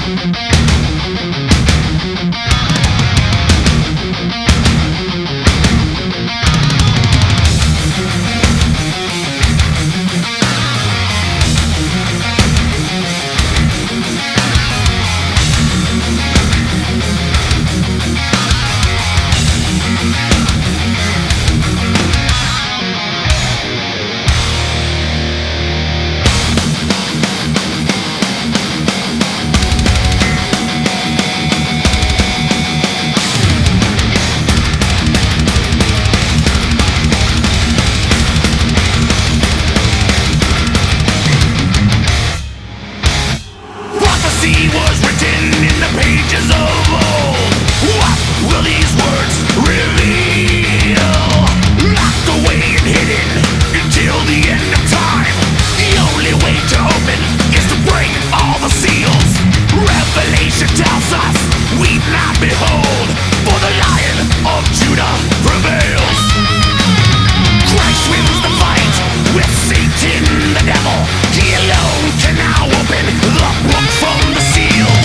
Was written in the pages of old. What will these words reveal? Locked away and hidden until the end of time. The only way to open is to break all the seals. Revelation tells us weep not, behold, for the Lion of Judah prevails. Christ wins the fight with Satan the devil. He alone can now open the book from the seals.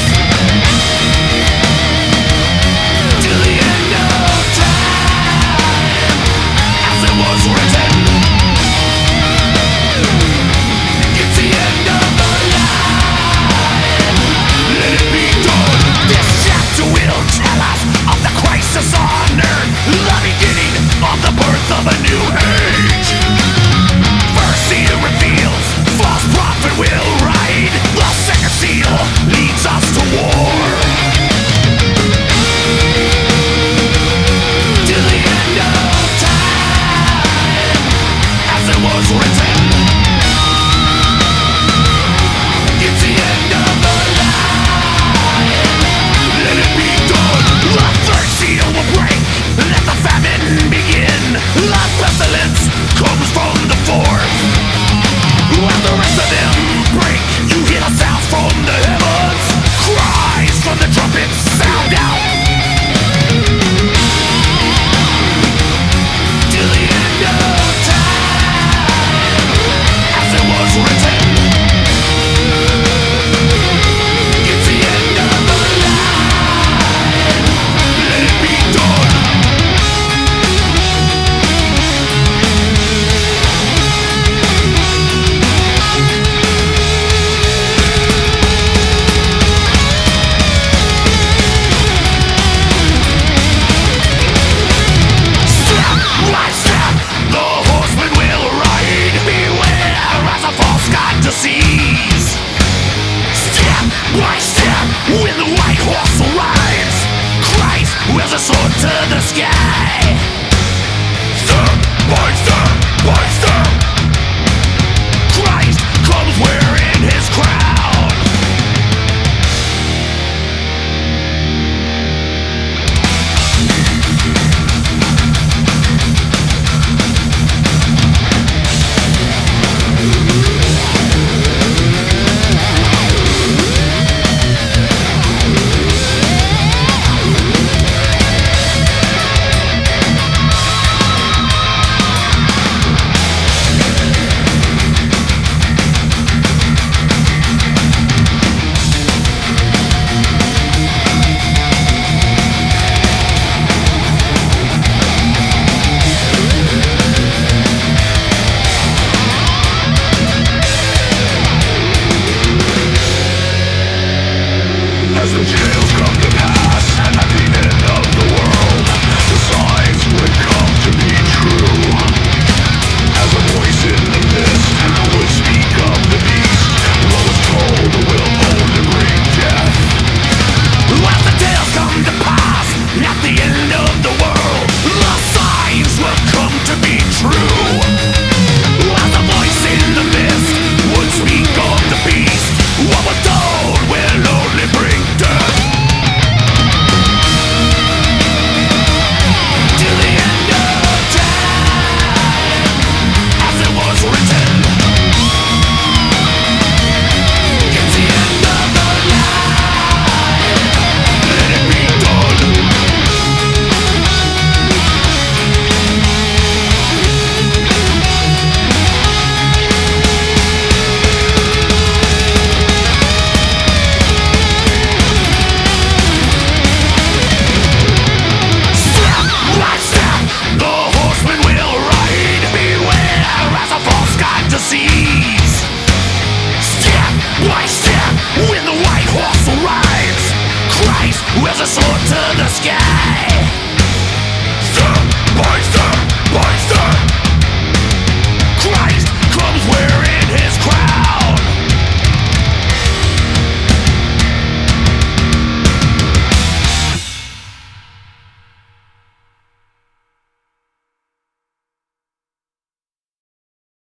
Till the end of time, as it was written. It's the end of the line. Let it be done. This chapter will tell us of the crisis on earth, the beginning of the birth of a new age. First seal reveals false prophet will ride. The second seal leads us to war. Till the end of time, as it was written. It's the end of the line. Let it be done. The third seal will break. Let the famine begin. The pestilence comes from the fourth. While the rest of them break, you hear the sounds from the heavens. Cries from the trumpets sound out. Till the end of time, as it was written. It's the end of the line. Let it be done. Step by step, the horseman will ride. Beware as a false god deceives. Step by step, when the white horse arrives, Christ wields a sword to the sky. Step by step by step, Christ comes wearing his crown. As the